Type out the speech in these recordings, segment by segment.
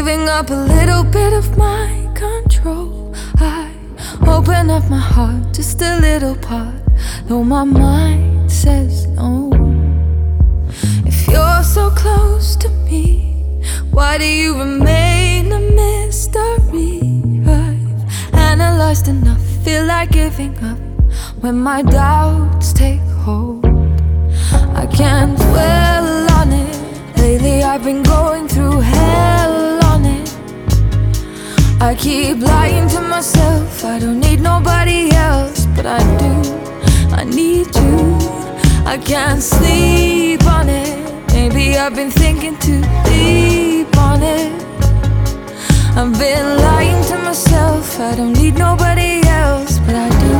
giving up a little bit of my control. I open up my heart, just a little part, though my mind says no. If you're so close to me, why do you remain a mystery? I've analyzed enough, feel like giving up when my doubts take hold. I can't dwell on it. Lately I've been going through hell on it. I keep lying to myself, I don't need nobody else, but I do, I need you. I can't sleep on it. Maybe I've been thinking too deep on it. I've been lying to myself, I don't need nobody else, but I do,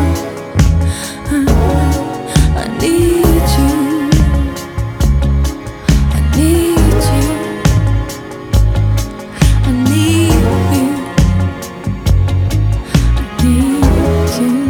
I need you. I need you. I need you. I need you.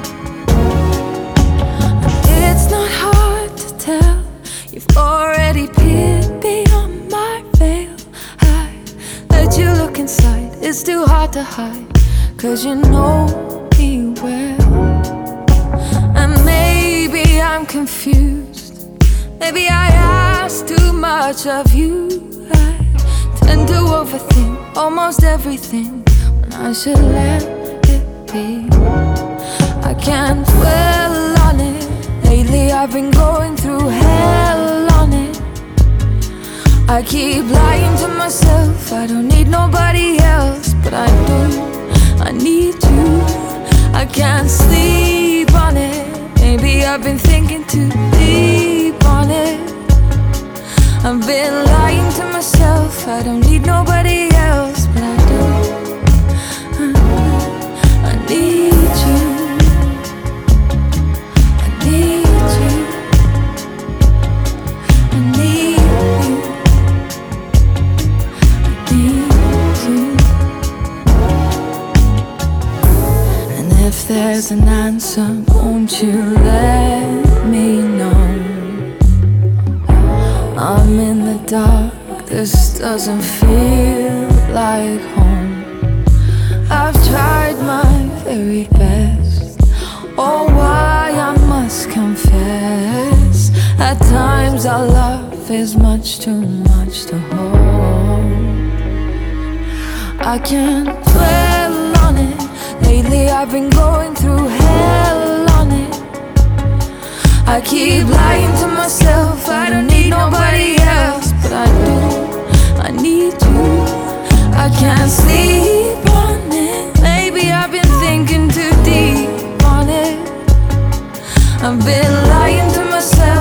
It's not hard to tell, you've already peered beyond my veil. I let you look inside, it's too hard to hide, 'cause you know me well. And maybe I'm confused, maybe I ask too much of you. I tend to overthink almost everything when I should let it be. I can't dwell on it. Lately I've been going through hell on it. I keep lying to myself, I don't need nobody else, but I do, I need you. I can't sleep on it. Maybe I've been thinking too deep on it. I've been lying to myself, I don't need nobody else, but I do, I need you. I need you. I need you. I need you. And if there's an answer, won't you let me know? I'm in the dark, this doesn't feel like home. I've tried my very best, oh why I must confess, at times our love is much too much to hold. I can't dwell on it. Lately I've been going through hell on it. I keep lying to myself, I don't need nobody else, but I do, I need you. I can't sleep on it. Maybe I've been thinking too deep on it. I've been lying to myself,